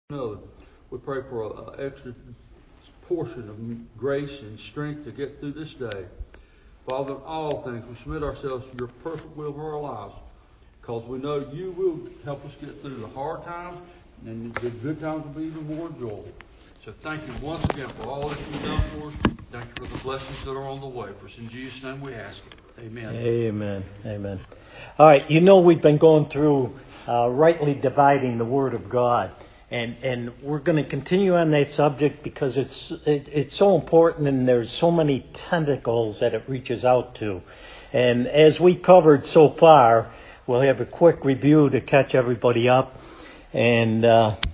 another. We pray for an extra portion of grace and strength to get through this day. Father, in all things, we submit ourselves to your perfect will for our lives, because we know you will help us get through the hard times, and the good times will be even more enjoyable. So thank you once again for all that you've done for us. Thank you for the blessings that are on the way. For us in Jesus' name we ask it. Amen. Amen. Amen. All right, we've been going through rightly dividing the Word of God. And we're going to continue on that subject because it's so important, and there's so many tentacles that it reaches out to. And as we covered so far, we'll have a quick review to catch everybody up. And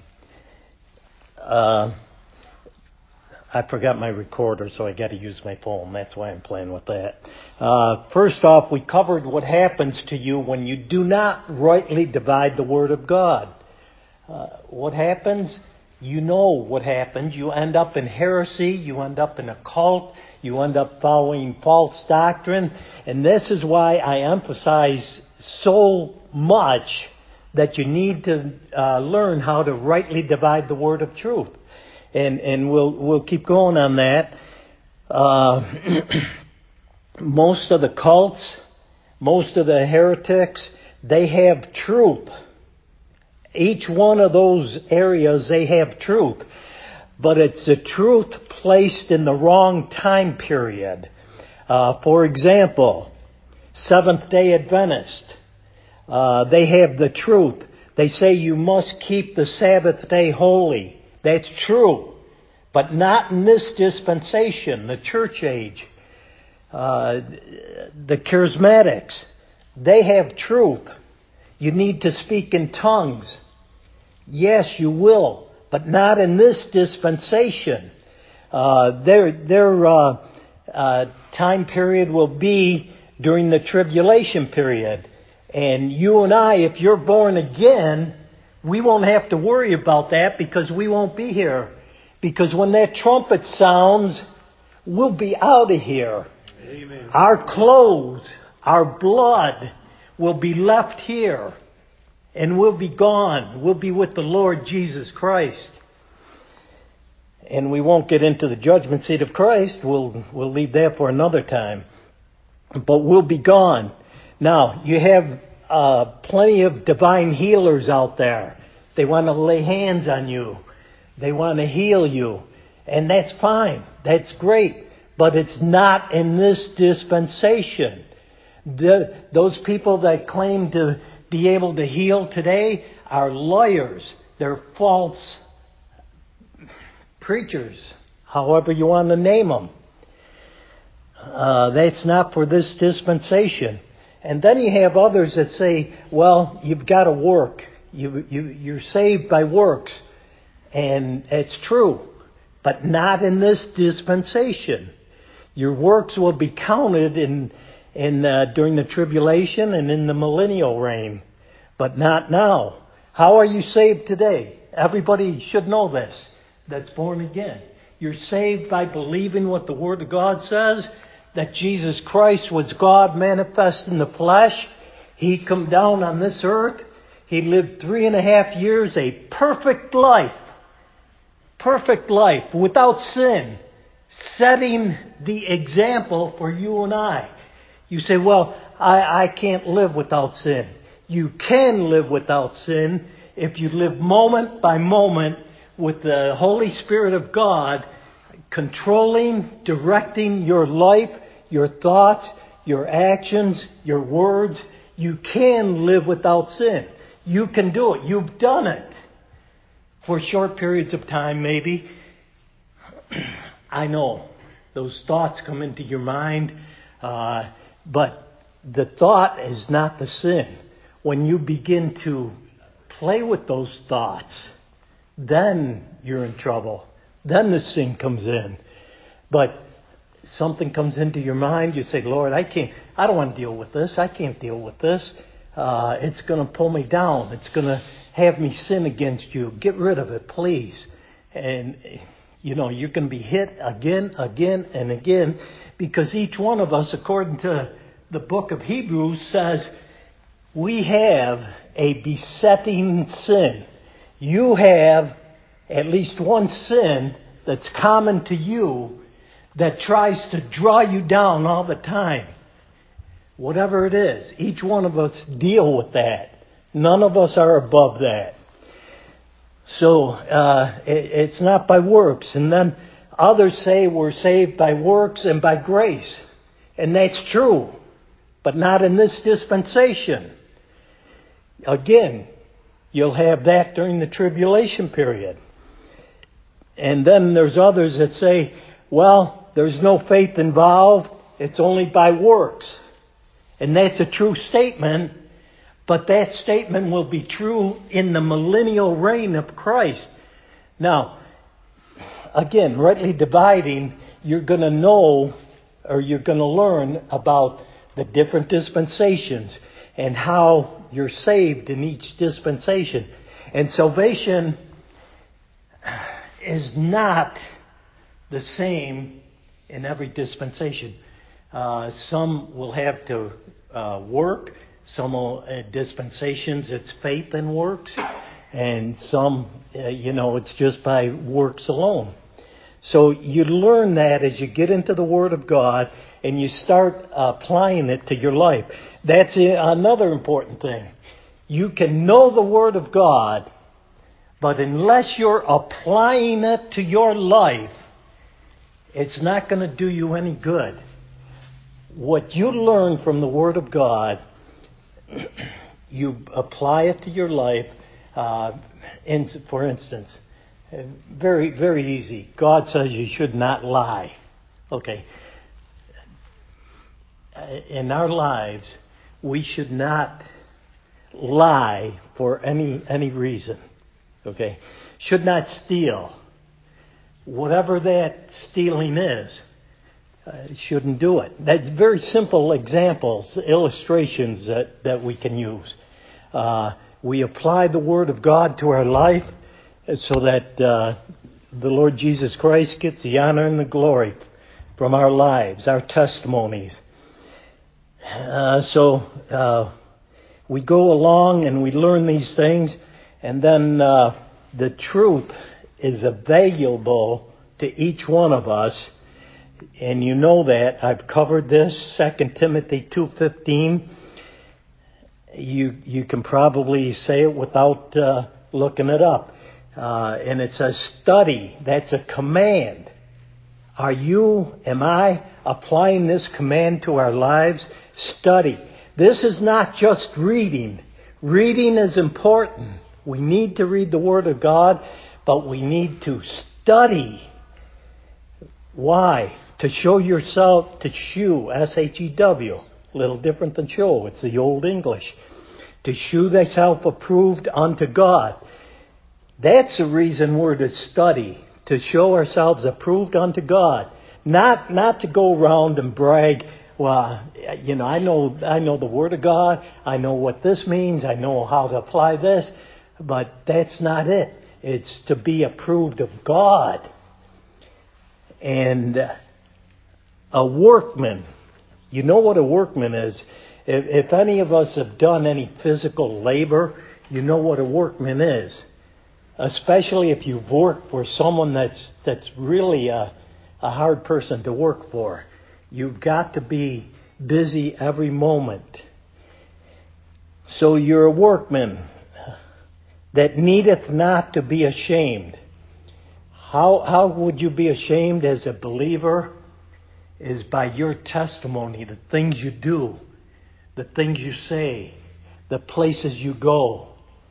I forgot my recorder, so I got to use my phone. That's why I'm playing with that. First off, we covered what happens to you when you do not rightly divide the Word of God. What happens? You know what happens. You end up in heresy. You end up in a cult. You end up following false doctrine. And this is why I emphasize so much that you need to learn how to rightly divide the word of truth. And we'll keep going on that. Most of the cults, most of the heretics, they have truth. Each one of those areas, they have truth. But it's a truth placed in the wrong time period. For example, Seventh-day Adventist. They have the truth. They say you must keep the Sabbath day holy. That's true. But not in this dispensation, the church age. The charismatics, they have truth. You need to speak in tongues. Yes, you will, but not in this dispensation. Their time period will be during the tribulation period. And you and I, if you're born again, we won't have to worry about that because we won't be here. Because when that trumpet sounds, we'll be out of here. Amen. Our clothes, our blood will be left here, and we'll be gone. We'll be with the Lord Jesus Christ. And we won't get into the judgment seat of Christ. We'll leave that for another time. But we'll be gone. Now, you have plenty of divine healers out there. They want to lay hands on you. They want to heal you. And that's fine. That's great. But it's not in this dispensation. Those people that claim to be able to heal today are liars. They're false preachers, however you want to name them. That's not for this dispensation. And then you have others that say, well, you've got to work. You're saved by works. And it's true, but not in this dispensation. Your works will be counted during the tribulation and in the millennial reign, but not now. How are you saved today? Everybody should know this that's born again. You're saved by believing what the Word of God says, that Jesus Christ was God manifest in the flesh. He come down on this earth. He lived 3.5 years, a perfect life without sin, setting the example for you and I. You say, well, I can't live without sin. You can live without sin if you live moment by moment with the Holy Spirit of God controlling, directing your life, your thoughts, your actions, your words. You can live without sin. You can do it. You've done it. For short periods of time, maybe. I know those thoughts come into your mind. But the thought is not the sin. When you begin to play with those thoughts, then you're in trouble. Then the sin comes in. But something comes into your mind, you say, Lord, I don't want to deal with this. I can't deal with this. It's going to pull me down. It's going to have me sin against you. Get rid of it, please. And, you're going to be hit again, and again. Because each one of us, according to the book of Hebrews, says we have a besetting sin. You have at least one sin that's common to you that tries to draw you down all the time. Whatever it is, each one of us deal with that. None of us are above that. So it's not by works. And then others say we're saved by works and by grace. And that's true, but not in this dispensation. Again, you'll have that during the tribulation period. And then there's others that say, well, there's no faith involved. It's only by works. And that's a true statement, but that statement will be true in the millennial reign of Christ. Now, again, rightly dividing, you're going to know, or you're going to learn about the different dispensations and how you're saved in each dispensation. And salvation is not the same in every dispensation. Some will have to work. Some dispensations, it's faith and works. And some, it's just by works alone. So you learn that as you get into the Word of God and you start applying it to your life. That's another important thing. You can know the Word of God, but unless you're applying it to your life, it's not going to do you any good. What you learn from the Word of God, you apply it to your life. For instance, very, very easy. God says you should not lie. Okay. In our lives, we should not lie for any reason. Okay. Should not steal. Whatever that stealing is, shouldn't do it. That's very simple examples, illustrations that we can use. We apply the Word of God to our life so that the Lord Jesus Christ gets the honor and the glory from our lives, our testimonies. So we go along and we learn these things, and then the truth is available to each one of us. And you know that. I've covered this, 2 Timothy 2:15. You can probably say it without looking it up. And it says study. That's a command. Am I applying this command to our lives? Study. This is not just reading. Reading is important. We need to read the Word of God, but we need to study. Why? To show yourself, to shew, S-H-E-W, a little different than show, it's the Old English. To shew thyself approved unto God. That's the reason we're to study, to show ourselves approved unto God. Not to go around and brag, well, I know the Word of God, I know what this means, I know how to apply this, but that's not it. It's to be approved of God. And a workman, you know what a workman is. If any of us have done any physical labor, you know what a workman is. Especially if you've worked for someone that's really a hard person to work for. You've got to be busy every moment. So you're a workman that needeth not to be ashamed. How would you be ashamed as a believer? Is by your testimony, the things you do, the things you say, the places you go,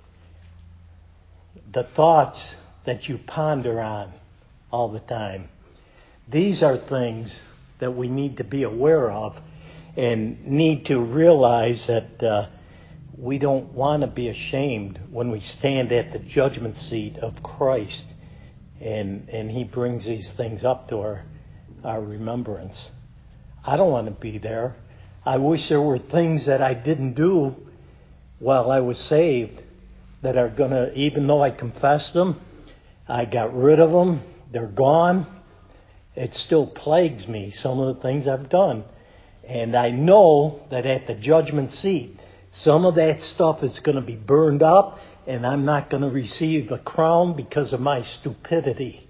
the thoughts that you ponder on all the time. These are things that we need to be aware of and need to realize that we don't want to be ashamed when we stand at the judgment seat of Christ and He brings these things up to our remembrance. I don't want to be there. I wish there were things that I didn't do while I was saved that are going to, even though I confessed them, I got rid of them, they're gone. It still plagues me, some of the things I've done. And I know that at the judgment seat, some of that stuff is going to be burned up and I'm not going to receive a crown because of my stupidity,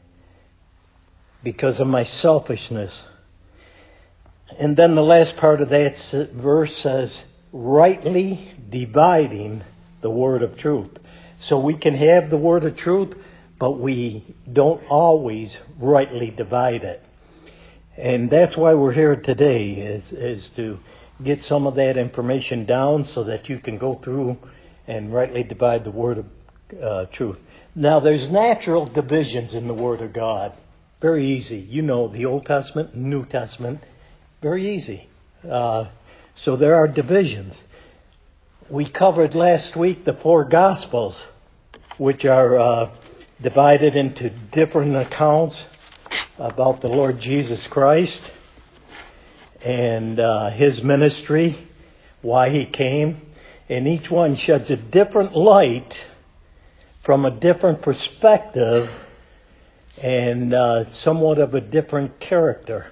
because of my selfishness. And then the last part of that verse says, rightly dividing the word of truth. So we can have the word of truth, but we don't always rightly divide it. And that's why we're here today, is to get some of that information down so that you can go through and rightly divide the word of truth. Now, there's natural divisions in the Word of God. Very easy. You know, the Old Testament, New Testament, very easy. So there are divisions. We covered last week the 4 Gospels, which are divided into different accounts about the Lord Jesus Christ and His ministry, why He came. And each one sheds a different light from a different perspective and somewhat of a different character.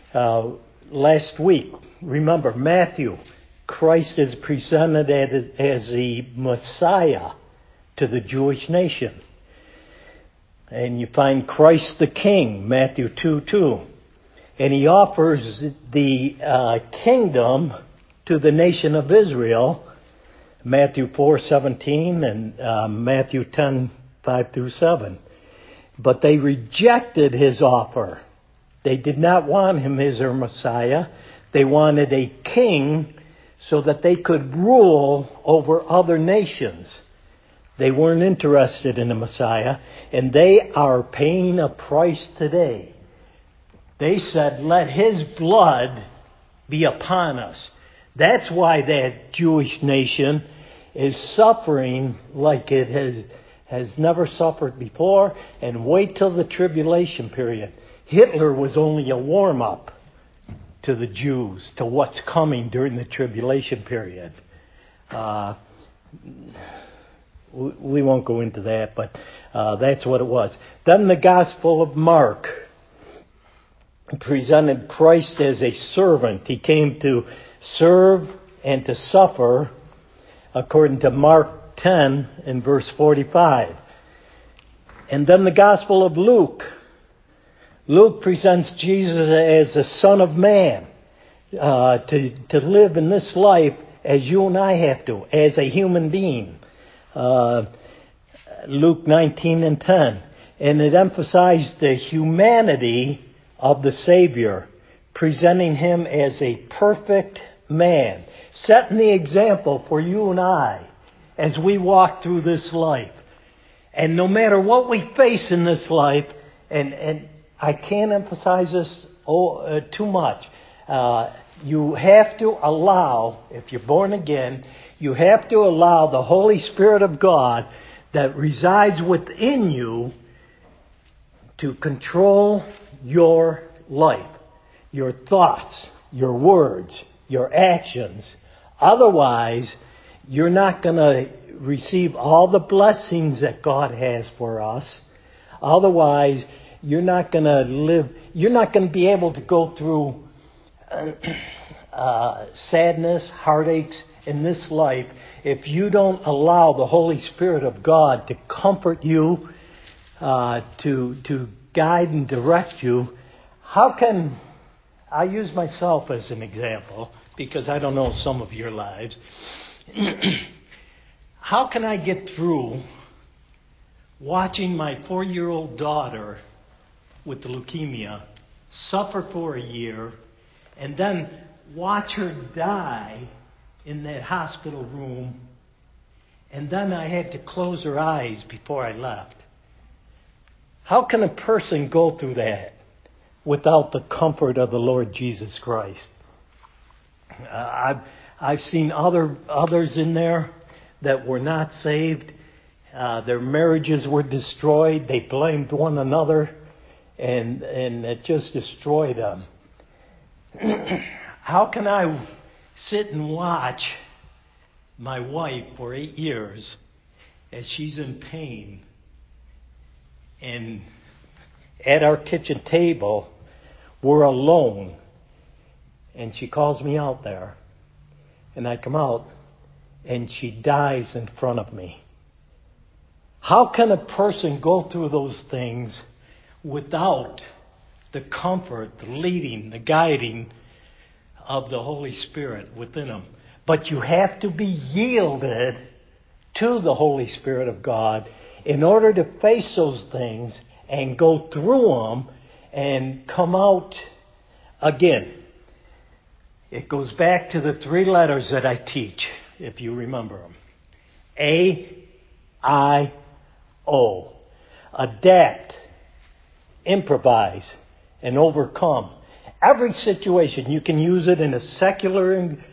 Last week, remember, Matthew, Christ is presented as the Messiah to the Jewish nation. And you find Christ the King, Matthew 2:2. And He offers the kingdom to the nation of Israel, Matthew 4:17 and Matthew 10:5-7. But they rejected His offer. They did not want Him as their Messiah. They wanted a king so that they could rule over other nations. They weren't interested in the Messiah, and they are paying a price today. They said, let His blood be upon us. That's why that Jewish nation is suffering like it has never suffered before, and wait till the tribulation period. Hitler was only a warm-up to the Jews, to what's coming during the tribulation period. We won't go into that, but that's what it was. Then the Gospel of Mark presented Christ as a servant. He came to serve and to suffer, according to Mark 10 and verse 45. And then the Gospel of Luke. Luke presents Jesus as the Son of Man, to live in this life as you and I have to, as a human being. Luke 19 and 10. And it emphasized the humanity of the Savior, presenting Him as a perfect man, setting the example for you and I as we walk through this life. And no matter what we face in this life, and I can't emphasize this too much, you have to allow, if you're born again, you have to allow the Holy Spirit of God that resides within you to control your life, your thoughts, your words, your actions. Otherwise, you're not going to receive all the blessings that God has for us. Otherwise, you're not going to be able to go through sadness, heartaches in this life if you don't allow the Holy Spirit of God to comfort you, to guide and direct you. How can I use myself as an example, because I don't know some of your lives. How can I get through watching my 4-year-old daughter with leukemia suffer for a year and then watch her die in that hospital room, and then I had to close her eyes before I left? How can a person go through that without the comfort of the Lord Jesus Christ? I've seen others in there that were not saved. Their marriages were destroyed. They blamed one another, and it just destroyed them. How can I sit and watch my wife for 8 years as she's in pain, and at our kitchen table we're alone, and she calls me out there, and I come out, and she dies in front of me. How can a person go through those things without the comfort, the leading, the guiding of the Holy Spirit within them? But you have to be yielded to the Holy Spirit of God in order to face those things and go through them and come out again. It goes back to the 3 letters that I teach, if you remember them. A-I-O. Adapt, improvise, and overcome. Every situation, you can use it in a secular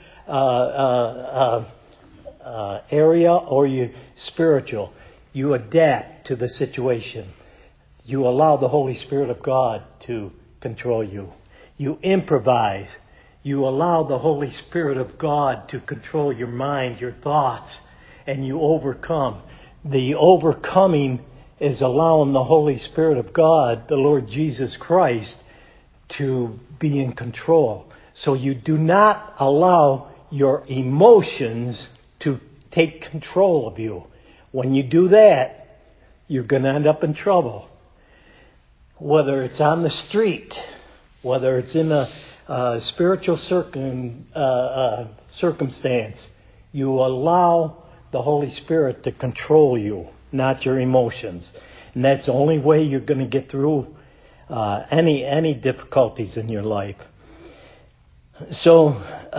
area or spiritual. You adapt to the situation. You allow the Holy Spirit of God to control you. You improvise. You allow the Holy Spirit of God to control your mind, your thoughts, and you overcome. The overcoming is allowing the Holy Spirit of God, the Lord Jesus Christ, to be in control. So you do not allow your emotions to take control of you. When you do that, you're going to end up in trouble. Whether it's on the street, whether it's in a spiritual circumstance, you allow the Holy Spirit to control you, not your emotions. And that's the only way you're going to get through any difficulties in your life. So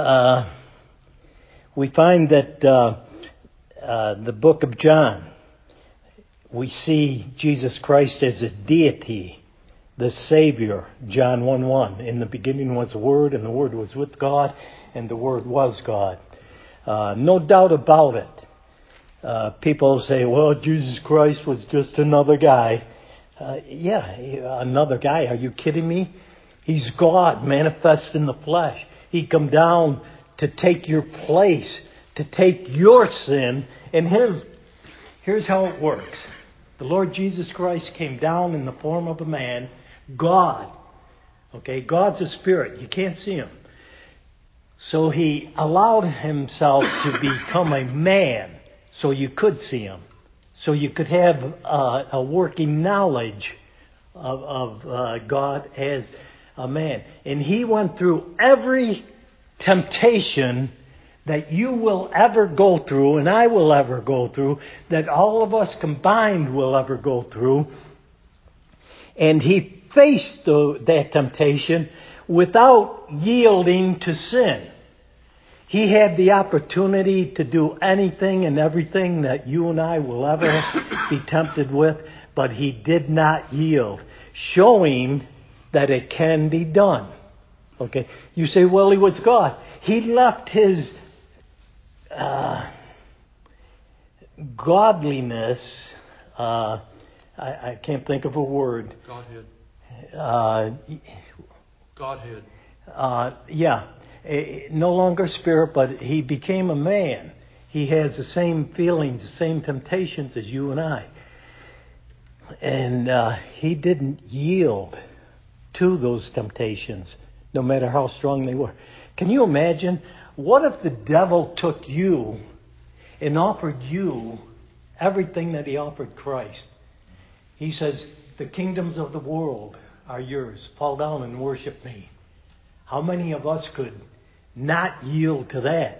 we find that the book of John, we see Jesus Christ as a deity, the Savior. John 1:1. In the beginning was the Word, and the Word was with God, and the Word was God. No doubt about it. People say, well, Jesus Christ was just another guy. Another guy. Are you kidding me? He's God manifest in the flesh. He come down to take your place, to take your sin. And here's how it works. The Lord Jesus Christ came down in the form of a man, God. Okay, God's a spirit. You can't see him. So he allowed himself to become a man so you could see him. So you could have a working knowledge of God as a man. And he went through every temptation that you will ever go through, and I will ever go through, that all of us combined will ever go through. And he faced that temptation without yielding to sin. He had the opportunity to do anything and everything that you and I will ever be tempted with, but he did not yield, showing that it can be done. Okay, you say, well, he was God. He left his godliness. I can't think of a word. Godhead. No longer spirit, but he became a man. He has the same feelings, the same temptations as you and I. And he didn't yield to those temptations, no matter how strong they were. Can you imagine? What if the devil took you and offered you everything that he offered Christ? He says, the kingdoms of the world are yours. Fall down and worship me. How many of us could not yield to that?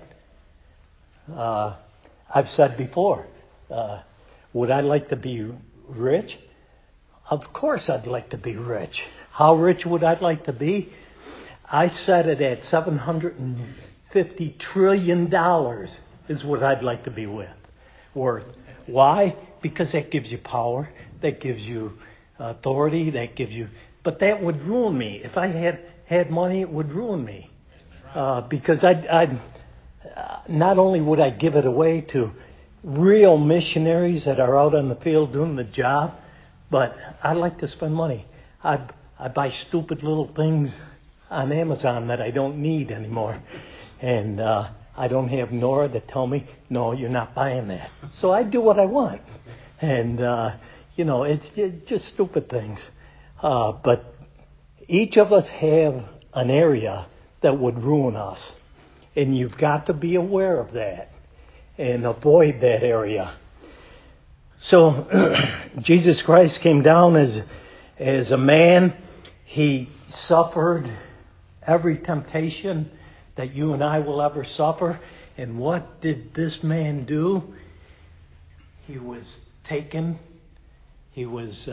I've said before, would I like to be rich? Of course I'd like to be rich. How rich would I like to be? I set it at $750 trillion is what I'd like to be worth. Why? Because that gives you power. That gives you authority. But that would ruin me. If I had money, it would ruin me. Because I'd not only would I give it away to real missionaries that are out on the field doing the job, but I like to spend money. I buy stupid little things on Amazon that I don't need anymore. And I don't have Nora to tell me, no, you're not buying that. So I do what I want. And, it's just stupid things. But each of us have an area that would ruin us. And you've got to be aware of that and avoid that area. So Jesus Christ came down as a man. He suffered every temptation that you and I will ever suffer. And what did this man do? He was taken. He was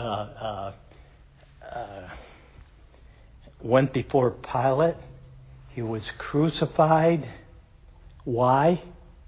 went before Pilate. He was crucified. Why?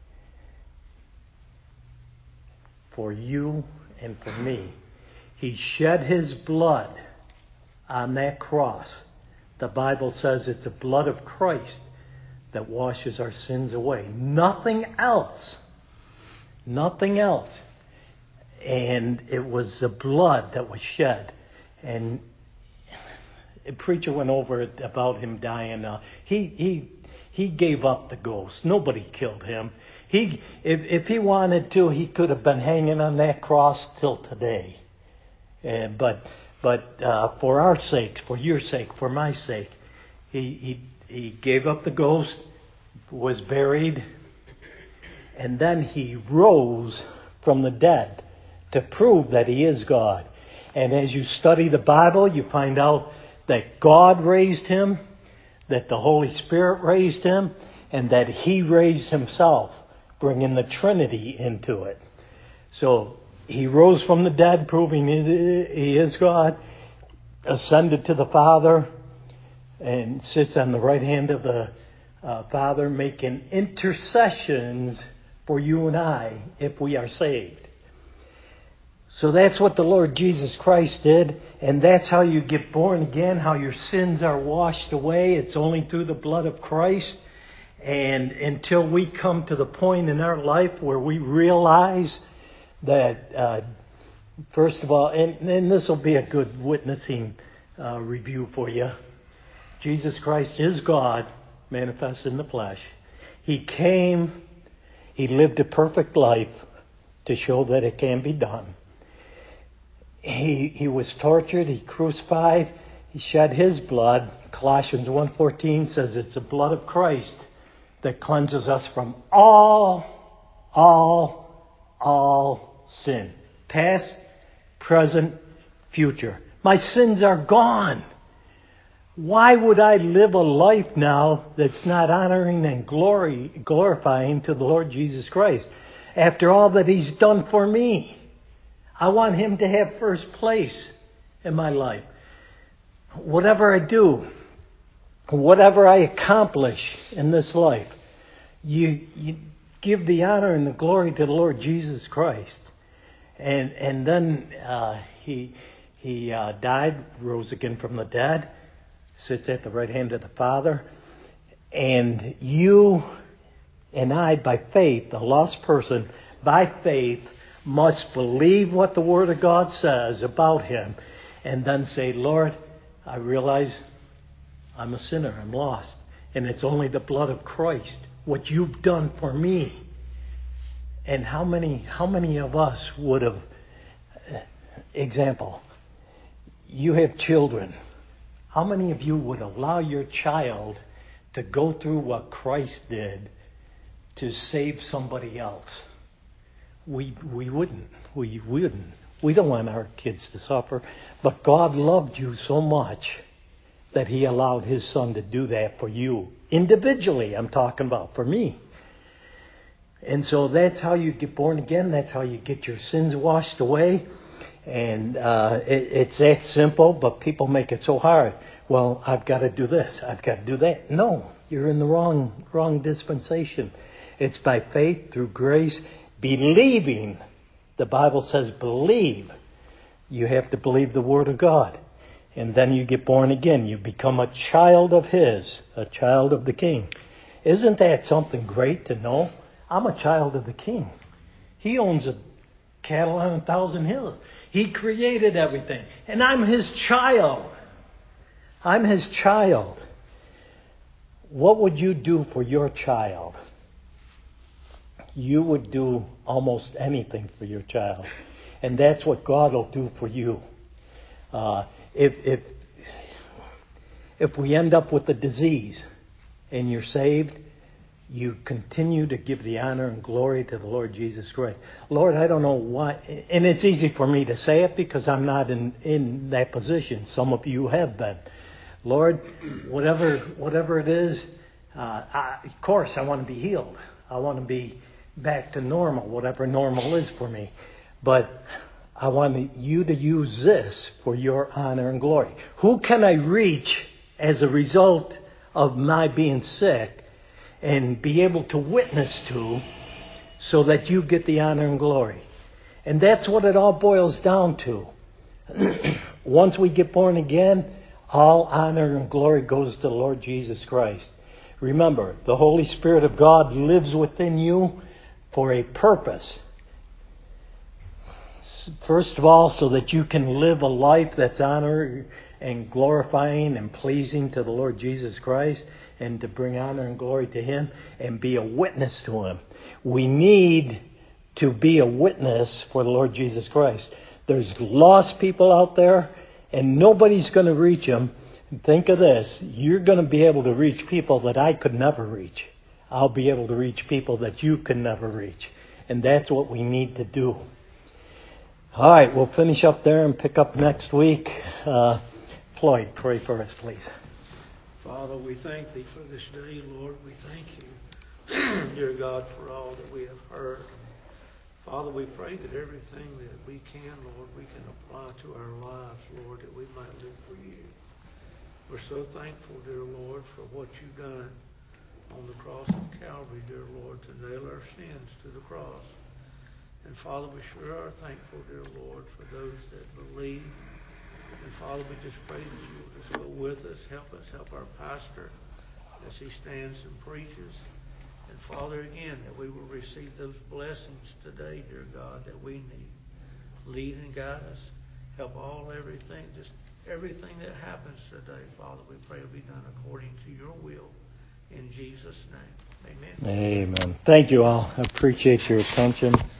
For you and for me. He shed his blood on that cross. The Bible says it's the blood of Christ that washes our sins away. Nothing else. Nothing else. And it was the blood that was shed. And a preacher went over it about him dying. He gave up the ghost. Nobody killed him. If he wanted to, he could have been hanging on that cross till today. But for our sake, for your sake, for my sake, he gave up the ghost, was buried, and then he rose from the dead to prove that he is God. And as you study the Bible, you find out that God raised him, that the Holy Spirit raised him, and that he raised himself, bringing the Trinity into it. So he rose from the dead, proving he is God, ascended to the Father, and sits on the right hand of the Father, making intercessions for you and I if we are saved. So that's what the Lord Jesus Christ did, and that's how you get born again, how your sins are washed away. It's only through the blood of Christ. And until we come to the point in our life where we realize that, first of all, and this will be a good witnessing review for you, Jesus Christ is God, manifest in the flesh. He came, He lived a perfect life to show that it can be done. He was tortured, He crucified, He shed His blood. Colossians 1:14 says it's the blood of Christ that cleanses us from all sin. Past, present, future. My sins are gone. Why would I live a life now that's not honoring and glorifying to the Lord Jesus Christ? After all that He's done for me. I want Him to have first place in my life. Whatever I do, whatever I accomplish in this life, you give the honor and the glory to the Lord Jesus Christ. And then He died, rose again from the dead, sits at the right hand of the Father. And you and I, by faith, a lost person, by faith, must believe what the Word of God says about Him, and then say, Lord, I realize I'm a sinner, I'm lost, and it's only the blood of Christ, what You've done for me. And how many of us would have, example, you have children. How many of you would allow your child to go through what Christ did to save somebody else? We wouldn't. We wouldn't. We don't want our kids to suffer. But God loved you so much that He allowed His Son to do that for you. Individually, I'm talking about, for me. And so that's how you get born again. That's how you get your sins washed away. And it's that simple, but people make it so hard. Well, I've got to do this. I've got to do that. No, you're in the wrong dispensation. It's by faith, through grace, believing. The Bible says believe. You have to believe the Word of God. And then you get born again. You become a child of His, a child of the King. Isn't that something great to know? I'm a child of the King. He owns a cattle on 1,000 hills. He created everything. And I'm His child. I'm His child. What would you do for your child? You would do almost anything for your child. And that's what God will do for you. If we end up with a disease and you're saved, you continue to give the honor and glory to the Lord Jesus Christ. Lord, I don't know why, and it's easy for me to say it because I'm not in that position. Some of you have been. Lord, whatever it is, of course I want to be healed. I want to be back to normal, whatever normal is for me. But I want you to use this for your honor and glory. Who can I reach as a result of my being sick and be able to witness to so that you get the honor and glory? And that's what it all boils down to. Once we get born again, all honor and glory goes to the Lord Jesus Christ. Remember, the Holy Spirit of God lives within you for a purpose. First of all, so that you can live a life that's honor and glorifying and pleasing to the Lord Jesus Christ, and to bring honor and glory to Him and be a witness to Him. We need to be a witness for the Lord Jesus Christ. There's lost people out there, and nobody's going to reach them. And think of this, you're going to be able to reach people that I could never reach. I'll be able to reach people that you could never reach. And that's what we need to do. All right, we'll finish up there and pick up next week. Floyd, pray for us, please. Father, we thank Thee for this day, Lord. We thank You, dear God, for all that we have heard. Father, we pray that everything that we can, Lord, we can apply to our lives, Lord, that we might live for You. We're so thankful, dear Lord, for what You've done on the cross of Calvary, dear Lord, to nail our sins to the cross. And Father, we sure are thankful, dear Lord, for those that believe. And Father, we just pray that You will just go with us, help our pastor as he stands and preaches. And Father, again, that we will receive those blessings today, dear God, that we need. Lead and guide us. Help everything that happens today, Father, we pray will be done according to Your will. In Jesus' name, amen. Amen. Thank you all. I appreciate your attention.